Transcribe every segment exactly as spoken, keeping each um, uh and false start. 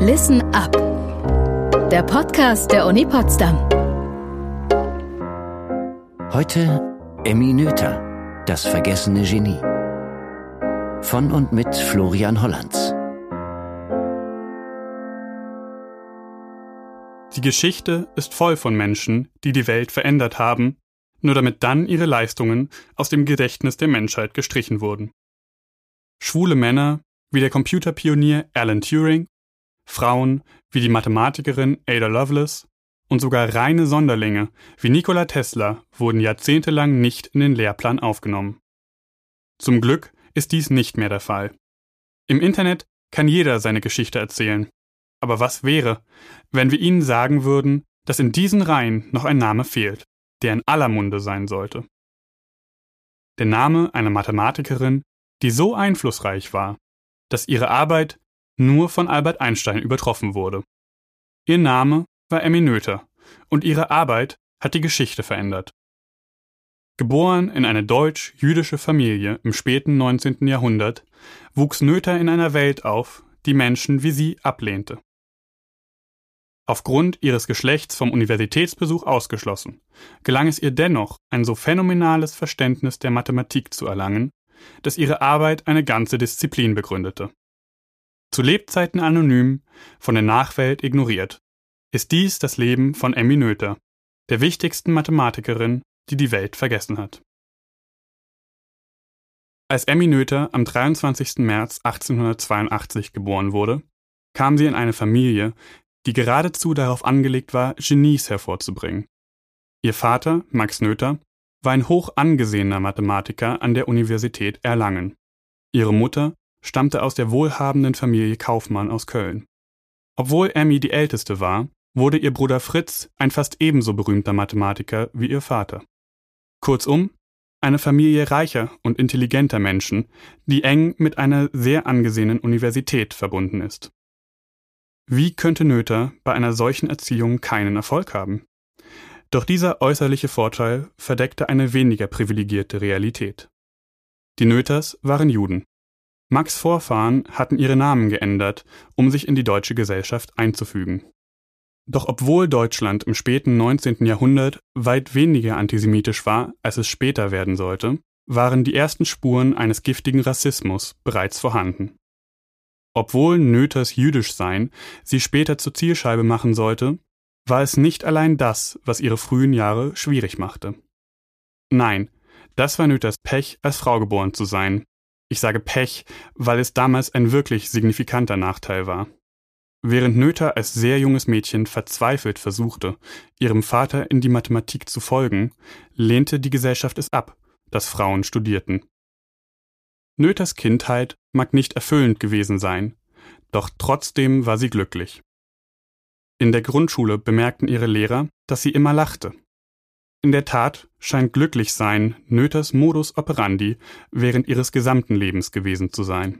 Listen up. Der Podcast der Uni Potsdam. Heute Emmy Noether, das vergessene Genie. Von und mit Florian Hollands. Die Geschichte ist voll von Menschen, die die Welt verändert haben, nur damit dann ihre Leistungen aus dem Gedächtnis der Menschheit gestrichen wurden. Schwule Männer wie der Computerpionier Alan Turing, Frauen wie die Mathematikerin Ada Lovelace und sogar reine Sonderlinge wie Nikola Tesla wurden jahrzehntelang nicht in den Lehrplan aufgenommen. Zum Glück ist dies nicht mehr der Fall. Im Internet kann jeder seine Geschichte erzählen. Aber was wäre, wenn wir Ihnen sagen würden, dass in diesen Reihen noch ein Name fehlt, der in aller Munde sein sollte? Der Name einer Mathematikerin, die so einflussreich war, dass ihre Arbeit nur von Albert Einstein übertroffen wurde. Ihr Name war Emmy Noether und ihre Arbeit hat die Geschichte verändert. Geboren in eine deutsch-jüdische Familie im späten neunzehnten Jahrhundert, wuchs Noether in einer Welt auf, die Menschen wie sie ablehnte. Aufgrund ihres Geschlechts vom Universitätsbesuch ausgeschlossen, gelang es ihr dennoch, ein so phänomenales Verständnis der Mathematik zu erlangen, dass ihre Arbeit eine ganze Disziplin begründete. Zu Lebzeiten anonym, von der Nachwelt ignoriert, ist dies das Leben von Emmy Noether, der wichtigsten Mathematikerin, die die Welt vergessen hat. Als Emmy Noether am dreiundzwanzigsten März achtzehnhundertzweiundachtzig geboren wurde, kam sie in eine Familie, die geradezu darauf angelegt war, Genies hervorzubringen. Ihr Vater, Max Noether, war ein hoch angesehener Mathematiker an der Universität Erlangen. Ihre Mutter stammte aus der wohlhabenden Familie Kaufmann aus Köln. Obwohl Emmy die älteste war, wurde ihr Bruder Fritz ein fast ebenso berühmter Mathematiker wie ihr Vater. Kurzum, eine Familie reicher und intelligenter Menschen, die eng mit einer sehr angesehenen Universität verbunden ist. Wie könnte Noether bei einer solchen Erziehung keinen Erfolg haben? Doch dieser äußerliche Vorteil verdeckte eine weniger privilegierte Realität. Die Noethers waren Juden. Max' Vorfahren hatten ihre Namen geändert, um sich in die deutsche Gesellschaft einzufügen. Doch obwohl Deutschland im späten neunzehnten Jahrhundert weit weniger antisemitisch war, als es später werden sollte, waren die ersten Spuren eines giftigen Rassismus bereits vorhanden. Obwohl Noethers Jüdischsein sie später zur Zielscheibe machen sollte, war es nicht allein das, was ihre frühen Jahre schwierig machte. Nein, das war Noethers Pech, als Frau geboren zu sein. Ich sage Pech, weil es damals ein wirklich signifikanter Nachteil war. Während Noether als sehr junges Mädchen verzweifelt versuchte, ihrem Vater in die Mathematik zu folgen, lehnte die Gesellschaft es ab, dass Frauen studierten. Noethers Kindheit mag nicht erfüllend gewesen sein, doch trotzdem war sie glücklich. In der Grundschule bemerkten ihre Lehrer, dass sie immer lachte. In der Tat scheint Glücklichsein Noethers Modus operandi während ihres gesamten Lebens gewesen zu sein.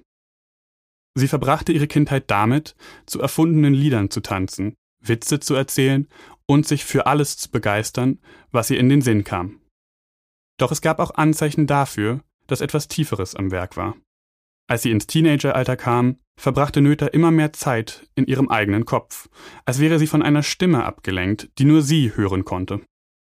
Sie verbrachte ihre Kindheit damit, zu erfundenen Liedern zu tanzen, Witze zu erzählen und sich für alles zu begeistern, was ihr in den Sinn kam. Doch es gab auch Anzeichen dafür, dass etwas Tieferes am Werk war. Als sie ins Teenageralter kam, verbrachte Noether immer mehr Zeit in ihrem eigenen Kopf, als wäre sie von einer Stimme abgelenkt, die nur sie hören konnte.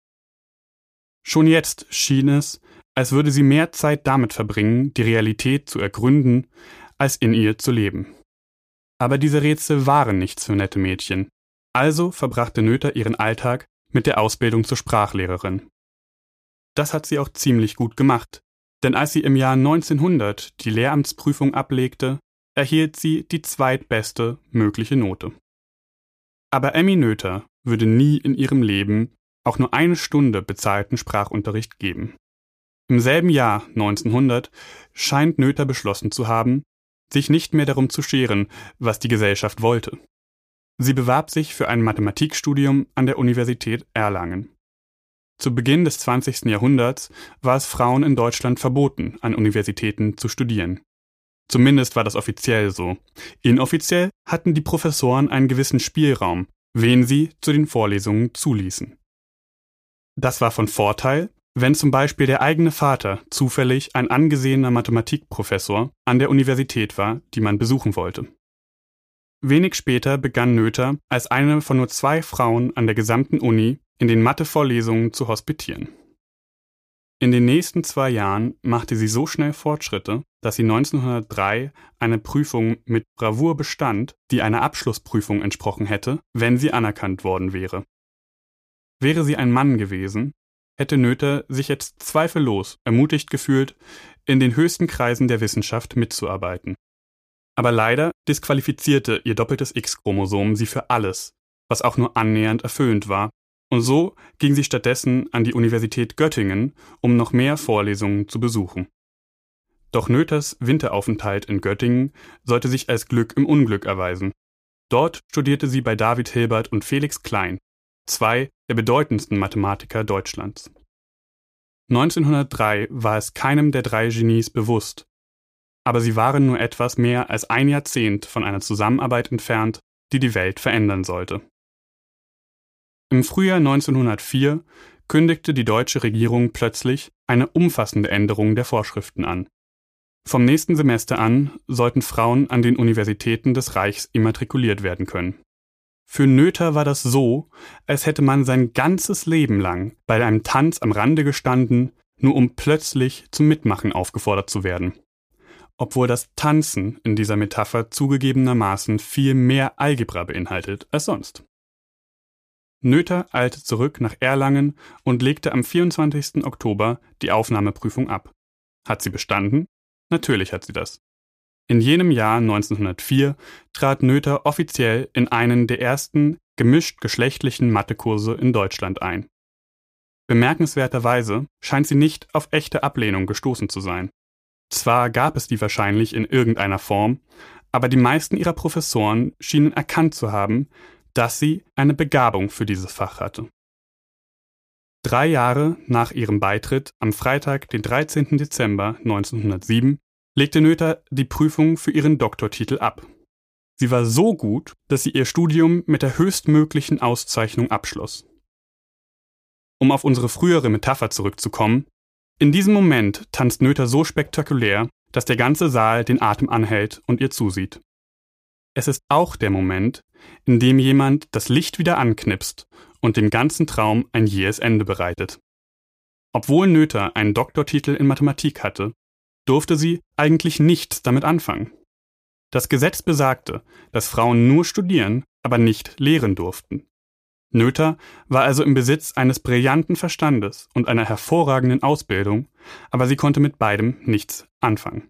Schon jetzt schien es, als würde sie mehr Zeit damit verbringen, die Realität zu ergründen, als in ihr zu leben. Aber diese Rätsel waren nichts für nette Mädchen. Also verbrachte Noether ihren Alltag mit der Ausbildung zur Sprachlehrerin. Das hat sie auch ziemlich gut gemacht, denn als sie im Jahr neunzehnhundert die Lehramtsprüfung ablegte, erhielt sie die zweitbeste mögliche Note. Aber Emmy Noether würde nie in ihrem Leben auch nur eine Stunde bezahlten Sprachunterricht geben. Im selben Jahr neunzehnhundert scheint Noether beschlossen zu haben, sich nicht mehr darum zu scheren, was die Gesellschaft wollte. Sie bewarb sich für ein Mathematikstudium an der Universität Erlangen. Zu Beginn des zwanzigsten Jahrhunderts war es Frauen in Deutschland verboten, an Universitäten zu studieren. Zumindest war das offiziell so. Inoffiziell hatten die Professoren einen gewissen Spielraum, wen sie zu den Vorlesungen zuließen. Das war von Vorteil, wenn zum Beispiel der eigene Vater zufällig ein angesehener Mathematikprofessor an der Universität war, die man besuchen wollte. Wenig später begann Noether als eine von nur zwei Frauen an der gesamten Uni in den Mathe-Vorlesungen zu hospitieren. In den nächsten zwei Jahren machte sie so schnell Fortschritte, dass sie neunzehnhundertdrei eine Prüfung mit Bravour bestand, die einer Abschlussprüfung entsprochen hätte, wenn sie anerkannt worden wäre. Wäre sie ein Mann gewesen, hätte Noether sich jetzt zweifellos ermutigt gefühlt, in den höchsten Kreisen der Wissenschaft mitzuarbeiten. Aber leider disqualifizierte ihr doppeltes X-Chromosom sie für alles, was auch nur annähernd erfüllend war, und so ging sie stattdessen an die Universität Göttingen, um noch mehr Vorlesungen zu besuchen. Doch Noethers Winteraufenthalt in Göttingen sollte sich als Glück im Unglück erweisen. Dort studierte sie bei David Hilbert und Felix Klein, zwei der bedeutendsten Mathematiker Deutschlands. neunzehnhundertdrei war es keinem der drei Genies bewusst, aber sie waren nur etwas mehr als ein Jahrzehnt von einer Zusammenarbeit entfernt, die die Welt verändern sollte. Im Frühjahr neunzehnhundertvier kündigte die deutsche Regierung plötzlich eine umfassende Änderung der Vorschriften an. Vom nächsten Semester an sollten Frauen an den Universitäten des Reichs immatrikuliert werden können. Für Noether war das so, als hätte man sein ganzes Leben lang bei einem Tanz am Rande gestanden, nur um plötzlich zum Mitmachen aufgefordert zu werden. Obwohl das Tanzen in dieser Metapher zugegebenermaßen viel mehr Algebra beinhaltet als sonst. Noether eilte zurück nach Erlangen und legte am vierundzwanzigsten Oktober die Aufnahmeprüfung ab. Hat sie bestanden? Natürlich hat sie das. In jenem Jahr neunzehnhundertvier trat Noether offiziell in einen der ersten gemischt-geschlechtlichen Mathekurse in Deutschland ein. Bemerkenswerterweise scheint sie nicht auf echte Ablehnung gestoßen zu sein. Zwar gab es die wahrscheinlich in irgendeiner Form, aber die meisten ihrer Professoren schienen erkannt zu haben, dass sie eine Begabung für dieses Fach hatte. Drei Jahre nach ihrem Beitritt, am Freitag, den dreizehnten Dezember neunzehnhundertsieben, legte Noether die Prüfung für ihren Doktortitel ab. Sie war so gut, dass sie ihr Studium mit der höchstmöglichen Auszeichnung abschloss. Um auf unsere frühere Metapher zurückzukommen, in diesem Moment tanzt Noether so spektakulär, dass der ganze Saal den Atem anhält und ihr zusieht. Es ist auch der Moment, in dem jemand das Licht wieder anknipst und dem ganzen Traum ein jähes Ende bereitet. Obwohl Noether einen Doktortitel in Mathematik hatte, durfte sie eigentlich nichts damit anfangen. Das Gesetz besagte, dass Frauen nur studieren, aber nicht lehren durften. Noether war also im Besitz eines brillanten Verstandes und einer hervorragenden Ausbildung, aber sie konnte mit beidem nichts anfangen.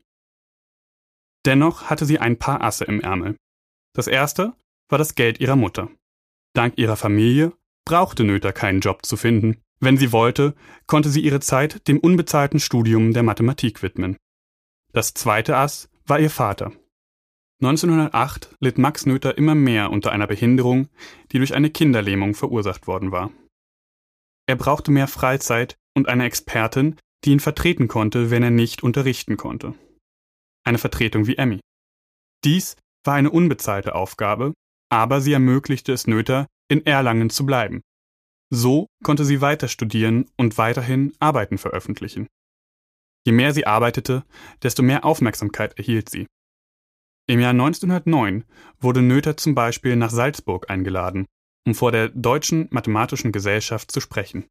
Dennoch hatte sie ein paar Asse im Ärmel. Das erste war das Geld ihrer Mutter. Dank ihrer Familie brauchte Noether keinen Job zu finden. Wenn sie wollte, konnte sie ihre Zeit dem unbezahlten Studium der Mathematik widmen. Das zweite Ass war ihr Vater. neunzehnhundertacht litt Max Noether immer mehr unter einer Behinderung, die durch eine Kinderlähmung verursacht worden war. Er brauchte mehr Freizeit und eine Expertin, die ihn vertreten konnte, wenn er nicht unterrichten konnte. Eine Vertretung wie Emmy. Dies war eine unbezahlte Aufgabe, aber sie ermöglichte es Noether, in Erlangen zu bleiben. So konnte sie weiter studieren und weiterhin Arbeiten veröffentlichen. Je mehr sie arbeitete, desto mehr Aufmerksamkeit erhielt sie. Im Jahr neunzehnhundertneun wurde Noether zum Beispiel nach Salzburg eingeladen, um vor der Deutschen Mathematischen Gesellschaft zu sprechen.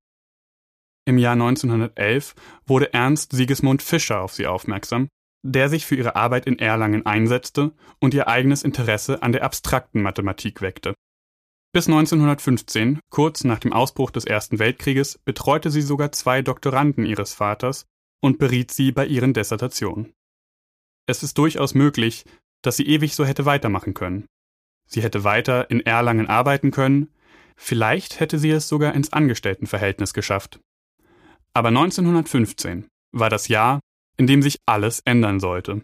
Im Jahr neunzehnhundertelf wurde Ernst Sigismund Fischer auf sie aufmerksam, der sich für ihre Arbeit in Erlangen einsetzte und ihr eigenes Interesse an der abstrakten Mathematik weckte. Bis neunzehnhundertfünfzehn, kurz nach dem Ausbruch des Ersten Weltkrieges, betreute sie sogar zwei Doktoranden ihres Vaters und beriet sie bei ihren Dissertationen. Es ist durchaus möglich, dass sie ewig so hätte weitermachen können. Sie hätte weiter in Erlangen arbeiten können, vielleicht hätte sie es sogar ins Angestelltenverhältnis geschafft. Aber neunzehnhundertfünfzehn war das Jahr, in dem sich alles ändern sollte.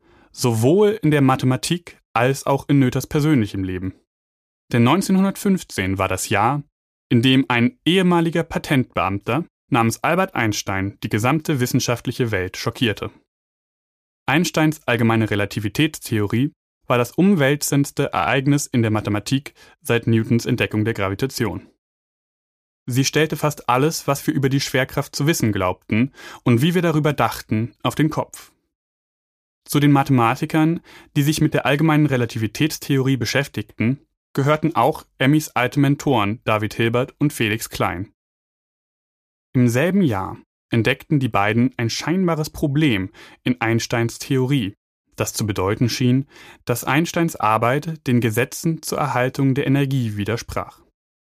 Sowohl in der Mathematik als auch in Noethers persönlichem Leben. Denn neunzehnhundertfünfzehn war das Jahr, in dem ein ehemaliger Patentbeamter namens Albert Einstein die gesamte wissenschaftliche Welt schockierte. Einsteins allgemeine Relativitätstheorie war das umwälzendste Ereignis in der Mathematik seit Newtons Entdeckung der Gravitation. Sie stellte fast alles, was wir über die Schwerkraft zu wissen glaubten und wie wir darüber dachten, auf den Kopf. Zu den Mathematikern, die sich mit der allgemeinen Relativitätstheorie beschäftigten, gehörten auch Emmys alte Mentoren David Hilbert und Felix Klein. Im selben Jahr entdeckten die beiden ein scheinbares Problem in Einsteins Theorie, das zu bedeuten schien, dass Einsteins Arbeit den Gesetzen zur Erhaltung der Energie widersprach.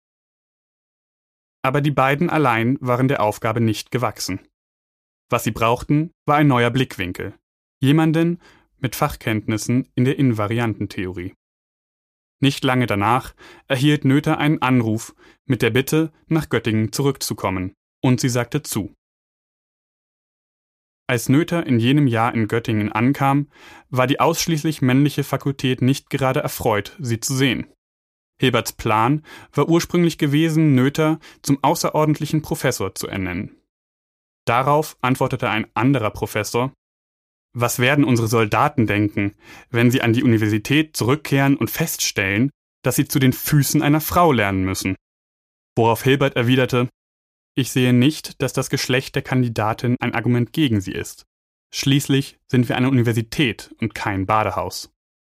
Aber die beiden allein waren der Aufgabe nicht gewachsen. Was sie brauchten, war ein neuer Blickwinkel, jemanden mit Fachkenntnissen in der Invariantentheorie. Nicht lange danach erhielt Noether einen Anruf mit der Bitte, nach Göttingen zurückzukommen, und sie sagte zu. Als Noether in jenem Jahr in Göttingen ankam, war die ausschließlich männliche Fakultät nicht gerade erfreut, sie zu sehen. Hilberts Plan war ursprünglich gewesen, Noether zum außerordentlichen Professor zu ernennen. Darauf antwortete ein anderer Professor: Was werden unsere Soldaten denken, wenn sie an die Universität zurückkehren und feststellen, dass sie zu den Füßen einer Frau lernen müssen? Worauf Hilbert erwiderte: Ich sehe nicht, dass das Geschlecht der Kandidatin ein Argument gegen sie ist. Schließlich sind wir eine Universität und kein Badehaus.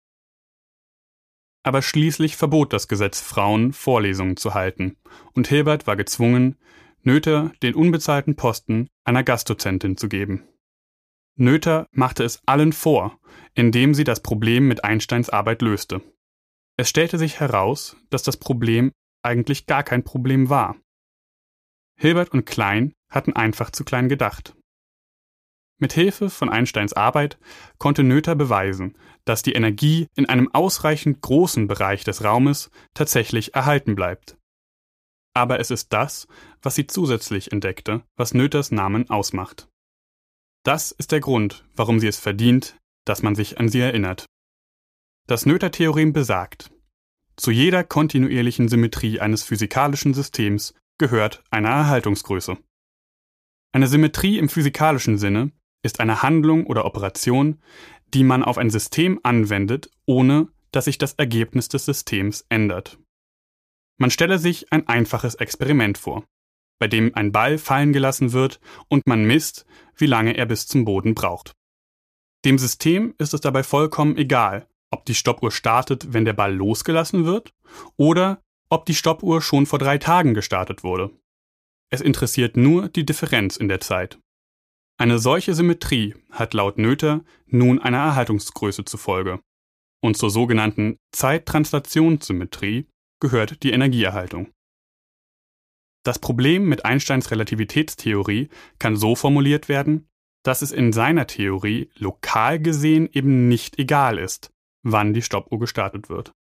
Aber schließlich verbot das Gesetz Frauen, Vorlesungen zu halten, und Hilbert war gezwungen, Noether den unbezahlten Posten einer Gastdozentin zu geben. Noether machte es allen vor, indem sie das Problem mit Einsteins Arbeit löste. Es stellte sich heraus, dass das Problem eigentlich gar kein Problem war. Hilbert und Klein hatten einfach zu klein gedacht. Mit Hilfe von Einsteins Arbeit konnte Noether beweisen, dass die Energie in einem ausreichend großen Bereich des Raumes tatsächlich erhalten bleibt. Aber es ist das, was sie zusätzlich entdeckte, was Noethers Namen ausmacht. Das ist der Grund, warum sie es verdient, dass man sich an sie erinnert. Das Noether-Theorem besagt: Zu jeder kontinuierlichen Symmetrie eines physikalischen Systems gehört eine Erhaltungsgröße. Eine Symmetrie im physikalischen Sinne ist eine Handlung oder Operation, die man auf ein System anwendet, ohne dass sich das Ergebnis des Systems ändert. Man stelle sich ein einfaches Experiment vor, bei dem ein Ball fallen gelassen wird und man misst, wie lange er bis zum Boden braucht. Dem System ist es dabei vollkommen egal, ob die Stoppuhr startet, wenn der Ball losgelassen wird, oder ob die Stoppuhr schon vor drei Tagen gestartet wurde. Es interessiert nur die Differenz in der Zeit. Eine solche Symmetrie hat laut Noether nun eine Erhaltungsgröße zur Folge. Und zur sogenannten Zeittranslationssymmetrie gehört die Energieerhaltung. Das Problem mit Einsteins Relativitätstheorie kann so formuliert werden, dass es in seiner Theorie lokal gesehen eben nicht egal ist, wann die Stoppuhr gestartet wird.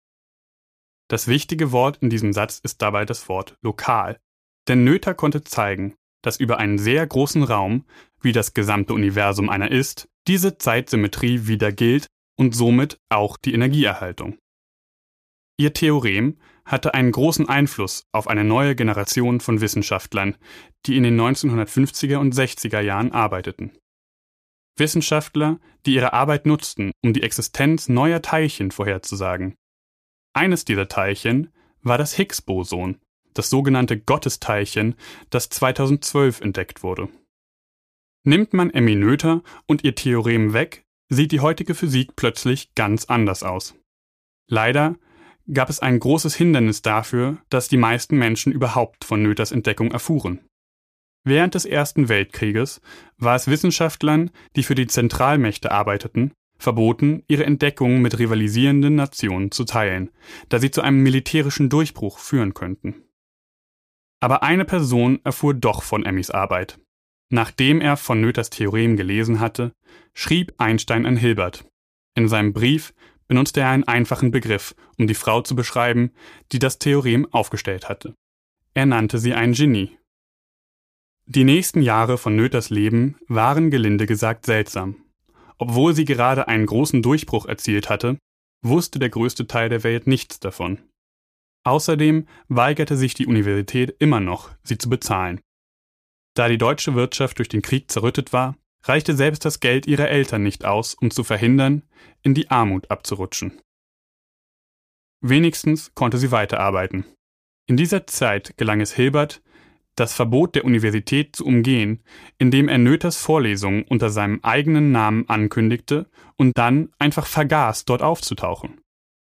Das wichtige Wort in diesem Satz ist dabei das Wort lokal, denn Noether konnte zeigen, dass über einen sehr großen Raum, wie das gesamte Universum einer ist, diese Zeitsymmetrie wieder gilt und somit auch die Energieerhaltung. Ihr Theorem hatte einen großen Einfluss auf eine neue Generation von Wissenschaftlern, die in den neunzehnhundertfünfziger und sechziger Jahren arbeiteten. Wissenschaftler, die ihre Arbeit nutzten, um die Existenz neuer Teilchen vorherzusagen. Eines dieser Teilchen war das Higgs-Boson, das sogenannte Gottesteilchen, das zweitausendzwölf entdeckt wurde. Nimmt man Emmy Noether und ihr Theorem weg, sieht die heutige Physik plötzlich ganz anders aus. Leider gab es ein großes Hindernis dafür, dass die meisten Menschen überhaupt von Noethers Entdeckung erfuhren. Während des Ersten Weltkrieges war es Wissenschaftlern, die für die Zentralmächte arbeiteten, verboten, ihre Entdeckungen mit rivalisierenden Nationen zu teilen, da sie zu einem militärischen Durchbruch führen könnten. Aber eine Person erfuhr doch von Emmys Arbeit. Nachdem er von Noethers Theorem gelesen hatte, schrieb Einstein an Hilbert. In seinem Brief benutzte er einen einfachen Begriff, um die Frau zu beschreiben, die das Theorem aufgestellt hatte. Er nannte sie ein Genie. Die nächsten Jahre von Noethers Leben waren gelinde gesagt seltsam. Obwohl sie gerade einen großen Durchbruch erzielt hatte, wusste der größte Teil der Welt nichts davon. Außerdem weigerte sich die Universität immer noch, sie zu bezahlen. Da die deutsche Wirtschaft durch den Krieg zerrüttet war, reichte selbst das Geld ihrer Eltern nicht aus, um zu verhindern, in die Armut abzurutschen. Wenigstens konnte sie weiterarbeiten. In dieser Zeit gelang es Hilbert, das Verbot der Universität zu umgehen, indem er Noethers Vorlesungen unter seinem eigenen Namen ankündigte und dann einfach vergaß, dort aufzutauchen.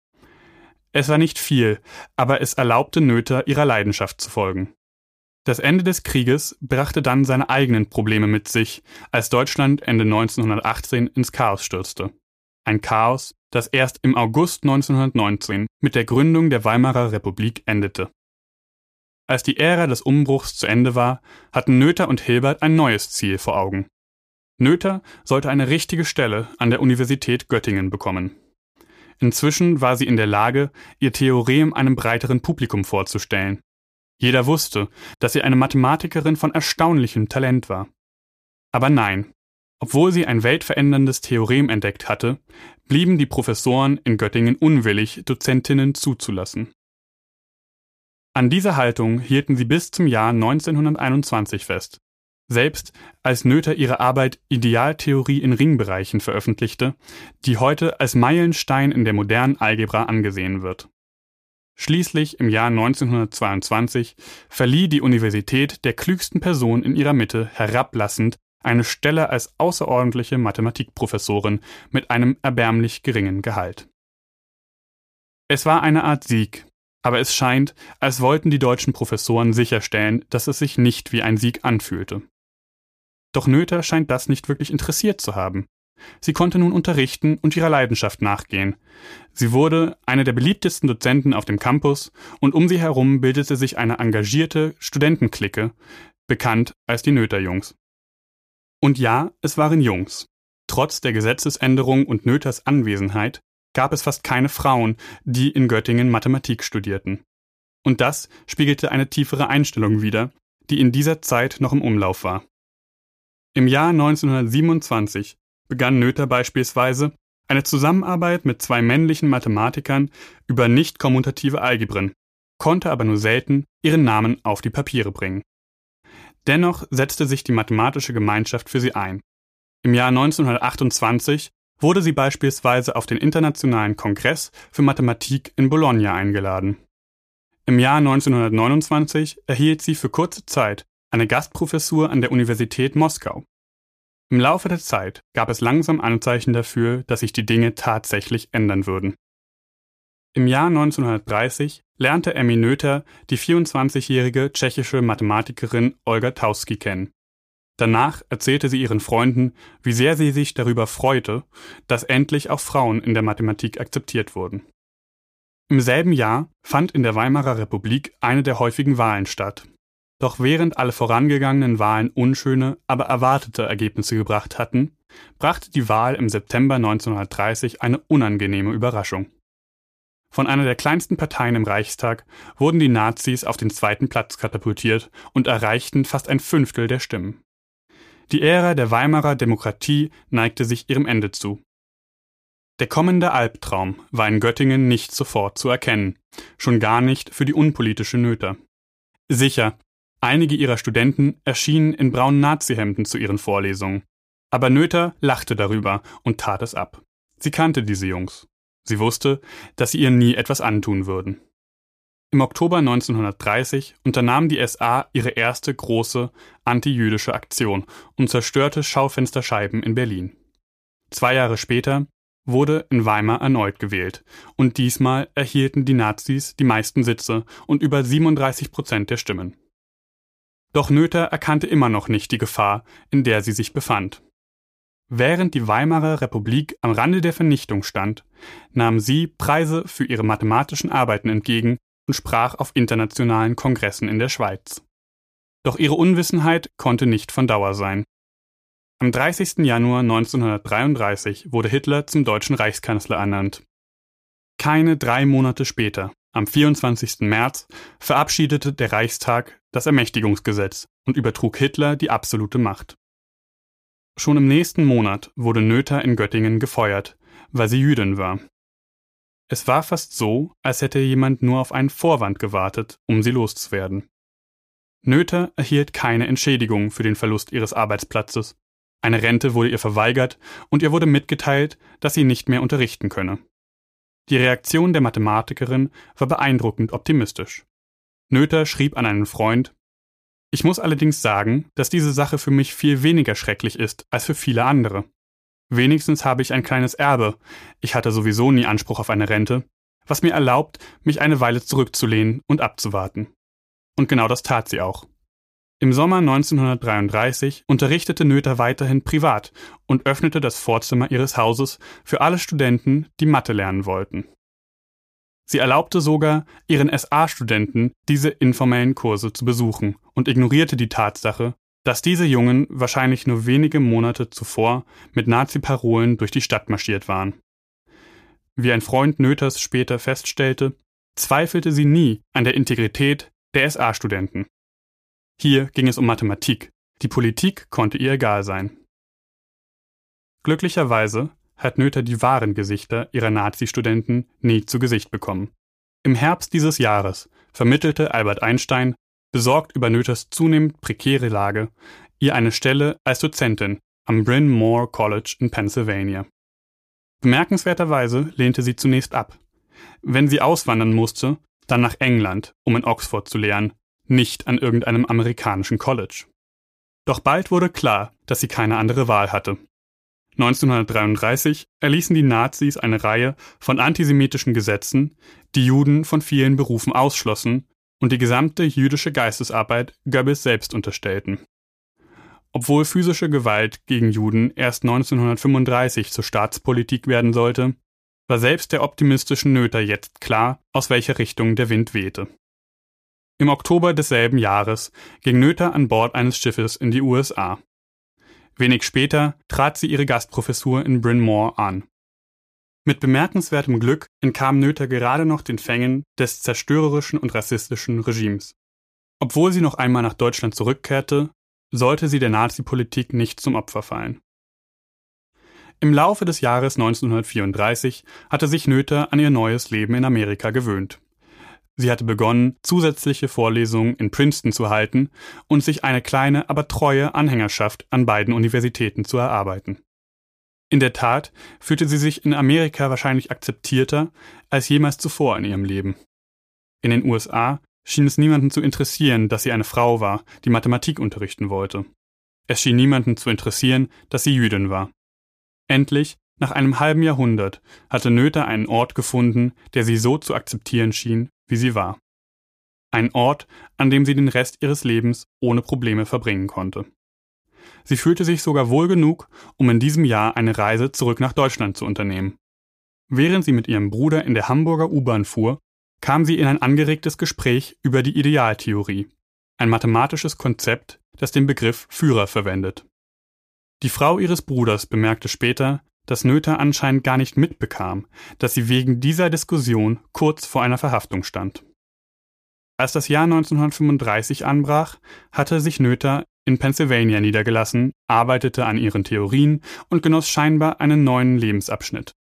Es war nicht viel, aber es erlaubte Noether, ihrer Leidenschaft zu folgen. Das Ende des Krieges brachte dann seine eigenen Probleme mit sich, als Deutschland Ende neunzehnhundertachtzehn ins Chaos stürzte. Ein Chaos, das erst im August neunzehnhundertneunzehn mit der Gründung der Weimarer Republik endete. Als die Ära des Umbruchs zu Ende war, hatten Noether und Hilbert ein neues Ziel vor Augen. Noether sollte eine richtige Stelle an der Universität Göttingen bekommen. Inzwischen war sie in der Lage, ihr Theorem einem breiteren Publikum vorzustellen. Jeder wusste, dass sie eine Mathematikerin von erstaunlichem Talent war. Aber nein, obwohl sie ein weltveränderndes Theorem entdeckt hatte, blieben die Professoren in Göttingen unwillig, Dozentinnen zuzulassen. An dieser Haltung hielten sie bis zum Jahr neunzehnhunderteinundzwanzig fest. Selbst als Noether ihre Arbeit Idealtheorie in Ringbereichen veröffentlichte, die heute als Meilenstein in der modernen Algebra angesehen wird. Schließlich im Jahr neunzehnhundertzweiundzwanzig verlieh die Universität der klügsten Person in ihrer Mitte herablassend eine Stelle als außerordentliche Mathematikprofessorin mit einem erbärmlich geringen Gehalt. Es war eine Art Sieg, aber es scheint, als wollten die deutschen Professoren sicherstellen, dass es sich nicht wie ein Sieg anfühlte. Doch Noether scheint das nicht wirklich interessiert zu haben. Sie konnte nun unterrichten und ihrer Leidenschaft nachgehen. Sie wurde eine der beliebtesten Dozenten auf dem Campus und um sie herum bildete sich eine engagierte Studentenklicke, bekannt als die Noether-Jungs. Und ja, es waren Jungs. Trotz der Gesetzesänderung und Noethers Anwesenheit gab es fast keine Frauen, die in Göttingen Mathematik studierten. Und das spiegelte eine tiefere Einstellung wider, die in dieser Zeit noch im Umlauf war. Im Jahr neunzehnhundertsiebenundzwanzig begann Noether beispielsweise eine Zusammenarbeit mit zwei männlichen Mathematikern über nicht-kommutative Algebren, konnte aber nur selten ihren Namen auf die Papiere bringen. Dennoch setzte sich die mathematische Gemeinschaft für sie ein. Im Jahr neunzehnhundertachtundzwanzig wurde sie beispielsweise auf den Internationalen Kongress für Mathematik in Bologna eingeladen. Im Jahr neunzehnhundertneunundzwanzig erhielt sie für kurze Zeit eine Gastprofessur an der Universität Moskau. Im Laufe der Zeit gab es langsam Anzeichen dafür, dass sich die Dinge tatsächlich ändern würden. Im Jahr neunzehnhundertdreißig lernte Emmy Noether die vierundzwanzigjährige tschechische Mathematikerin Olga Taussky kennen. Danach erzählte sie ihren Freunden, wie sehr sie sich darüber freute, dass endlich auch Frauen in der Mathematik akzeptiert wurden. Im selben Jahr fand in der Weimarer Republik eine der häufigen Wahlen statt. Doch während alle vorangegangenen Wahlen unschöne, aber erwartete Ergebnisse gebracht hatten, brachte die Wahl im September neunzehnhundertdreißig eine unangenehme Überraschung. Von einer der kleinsten Parteien im Reichstag wurden die Nazis auf den zweiten Platz katapultiert und erreichten fast ein Fünftel der Stimmen. Die Ära der Weimarer Demokratie neigte sich ihrem Ende zu. Der kommende Albtraum war in Göttingen nicht sofort zu erkennen, schon gar nicht für die unpolitische Noether. Sicher, einige ihrer Studenten erschienen in braunen Nazihemden zu ihren Vorlesungen, aber Noether lachte darüber und tat es ab. Sie kannte diese Jungs. Sie wusste, dass sie ihr nie etwas antun würden. Im Oktober neunzehnhundertdreißig unternahm die S A ihre erste große antijüdische Aktion und zerstörte Schaufensterscheiben in Berlin. Zwei Jahre später wurde in Weimar erneut gewählt und diesmal erhielten die Nazis die meisten Sitze und über siebenunddreißig Prozent der Stimmen. Doch Noether erkannte immer noch nicht die Gefahr, in der sie sich befand. Während die Weimarer Republik am Rande der Vernichtung stand, nahm sie Preise für ihre mathematischen Arbeiten entgegen und sprach auf internationalen Kongressen in der Schweiz. Doch ihre Unwissenheit konnte nicht von Dauer sein. Am dreißigsten Januar neunzehnhundertdreiunddreißig wurde Hitler zum deutschen Reichskanzler ernannt. Keine drei Monate später, am vierundzwanzigsten März, verabschiedete der Reichstag das Ermächtigungsgesetz und übertrug Hitler die absolute Macht. Schon im nächsten Monat wurde Noether in Göttingen gefeuert, weil sie Jüdin war. Es war fast so, als hätte jemand nur auf einen Vorwand gewartet, um sie loszuwerden. Noether erhielt keine Entschädigung für den Verlust ihres Arbeitsplatzes. Eine Rente wurde ihr verweigert und ihr wurde mitgeteilt, dass sie nicht mehr unterrichten könne. Die Reaktion der Mathematikerin war beeindruckend optimistisch. Noether schrieb an einen Freund: Ich muss allerdings sagen, dass diese Sache für mich viel weniger schrecklich ist als für viele andere. Wenigstens habe ich ein kleines Erbe, ich hatte sowieso nie Anspruch auf eine Rente, was mir erlaubt, mich eine Weile zurückzulehnen und abzuwarten. Und genau das tat sie auch. Im Sommer neunzehnhundertdreiunddreißig unterrichtete Noether weiterhin privat und öffnete das Vorzimmer ihres Hauses für alle Studenten, die Mathe lernen wollten. Sie erlaubte sogar ihren S A-Studenten, diese informellen Kurse zu besuchen und ignorierte die Tatsache, dass diese Jungen wahrscheinlich nur wenige Monate zuvor mit Nazi-Parolen durch die Stadt marschiert waren. Wie ein Freund Noethers später feststellte, zweifelte sie nie an der Integrität der S A-Studenten. Hier ging es um Mathematik, die Politik konnte ihr egal sein. Glücklicherweise hat Noether die wahren Gesichter ihrer Nazi-Studenten nie zu Gesicht bekommen. Im Herbst dieses Jahres vermittelte Albert Einstein, besorgt über Noethers zunehmend prekäre Lage, ihr eine Stelle als Dozentin am Bryn Mawr College in Pennsylvania. Bemerkenswerterweise lehnte sie zunächst ab. Wenn sie auswandern musste, dann nach England, um in Oxford zu lehren, nicht an irgendeinem amerikanischen College. Doch bald wurde klar, dass sie keine andere Wahl hatte. neunzehnhundertdreiunddreißig erließen die Nazis eine Reihe von antisemitischen Gesetzen, die Juden von vielen Berufen ausschlossen und die gesamte jüdische Geistesarbeit Goebbels selbst unterstellten. Obwohl physische Gewalt gegen Juden erst neunzehnhundertfünfunddreißig zur Staatspolitik werden sollte, war selbst der optimistischen Noether jetzt klar, aus welcher Richtung der Wind wehte. Im Oktober desselben Jahres ging Noether an Bord eines Schiffes in die U S A. Wenig später trat sie ihre Gastprofessur in Bryn Mawr an. Mit bemerkenswertem Glück entkam Noether gerade noch den Fängen des zerstörerischen und rassistischen Regimes. Obwohl sie noch einmal nach Deutschland zurückkehrte, sollte sie der Nazi-Politik nicht zum Opfer fallen. Im Laufe des Jahres neunzehnhundertvierunddreißig hatte sich Noether an ihr neues Leben in Amerika gewöhnt. Sie hatte begonnen, zusätzliche Vorlesungen in Princeton zu halten und sich eine kleine, aber treue Anhängerschaft an beiden Universitäten zu erarbeiten. In der Tat fühlte sie sich in Amerika wahrscheinlich akzeptierter als jemals zuvor in ihrem Leben. In den U S A schien es niemanden zu interessieren, dass sie eine Frau war, die Mathematik unterrichten wollte. Es schien niemanden zu interessieren, dass sie Jüdin war. Endlich, nach einem halben Jahrhundert, hatte Noether einen Ort gefunden, der sie so zu akzeptieren schien, wie sie war. Ein Ort, an dem sie den Rest ihres Lebens ohne Probleme verbringen konnte. Sie fühlte sich sogar wohl genug, um in diesem Jahr eine Reise zurück nach Deutschland zu unternehmen. Während sie mit ihrem Bruder in der Hamburger U-Bahn fuhr, kam sie in ein angeregtes Gespräch über die Idealtheorie, ein mathematisches Konzept, das den Begriff Führer verwendet. Die Frau ihres Bruders bemerkte später, dass Noether anscheinend gar nicht mitbekam, dass sie wegen dieser Diskussion kurz vor einer Verhaftung stand. Als das Jahr neunzehnhundertfünfunddreißig anbrach, hatte sich Noether in Pennsylvania niedergelassen, arbeitete an ihren Theorien und genoss scheinbar einen neuen Lebensabschnitt.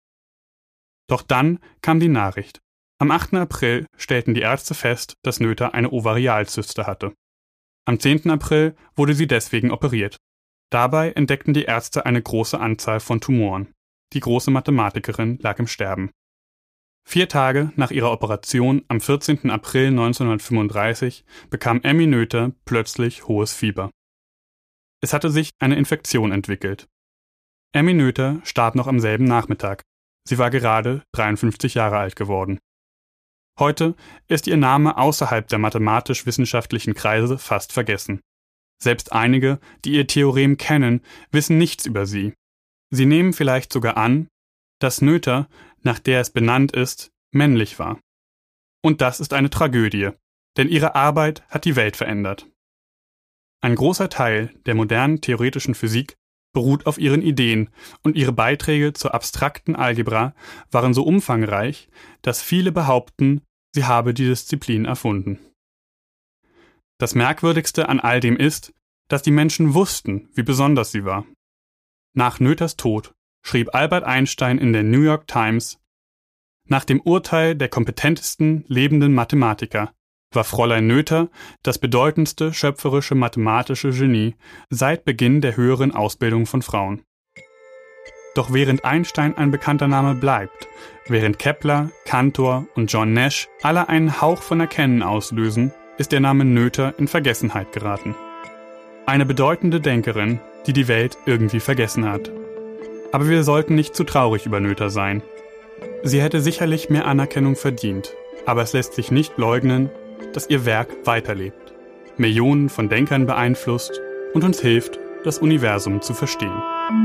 Doch dann kam die Nachricht. Am achten April stellten die Ärzte fest, dass Noether eine Ovarialzyste hatte. Am zehnten April wurde sie deswegen operiert. Dabei entdeckten die Ärzte eine große Anzahl von Tumoren. Die große Mathematikerin lag im Sterben. Vier Tage nach ihrer Operation am vierzehnten April neunzehnhundertfünfunddreißig bekam Emmy Noether plötzlich hohes Fieber. Es hatte sich eine Infektion entwickelt. Emmy Noether starb noch am selben Nachmittag. Sie war gerade dreiundfünfzig Jahre alt geworden. Heute ist ihr Name außerhalb der mathematisch-wissenschaftlichen Kreise fast vergessen. Selbst einige, die ihr Theorem kennen, wissen nichts über sie. Sie nehmen vielleicht sogar an, dass Noether, nach der es benannt ist, männlich war. Und das ist eine Tragödie, denn ihre Arbeit hat die Welt verändert. Ein großer Teil der modernen theoretischen Physik beruht auf ihren Ideen und ihre Beiträge zur abstrakten Algebra waren so umfangreich, dass viele behaupten, sie habe die Disziplin erfunden. Das Merkwürdigste an all dem ist, dass die Menschen wussten, wie besonders sie war. Nach Noethers Tod schrieb Albert Einstein in der New York Times: Nach dem Urteil der kompetentesten lebenden Mathematiker war Fräulein Noether das bedeutendste schöpferische mathematische Genie seit Beginn der höheren Ausbildung von Frauen. Doch während Einstein ein bekannter Name bleibt, während Kepler, Cantor und John Nash alle einen Hauch von Erkennen auslösen, ist der Name Noether in Vergessenheit geraten. Eine bedeutende Denkerin, die die Welt irgendwie vergessen hat. Aber wir sollten nicht zu traurig über Noether sein. Sie hätte sicherlich mehr Anerkennung verdient, aber es lässt sich nicht leugnen, dass ihr Werk weiterlebt, Millionen von Denkern beeinflusst und uns hilft, das Universum zu verstehen.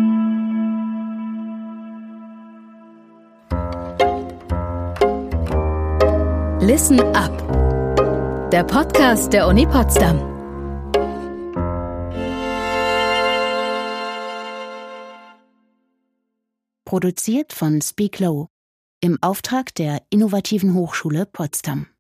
Listen up. Der Podcast der Uni Potsdam. Produziert von Speak Low im Auftrag der Innovativen Hochschule Potsdam.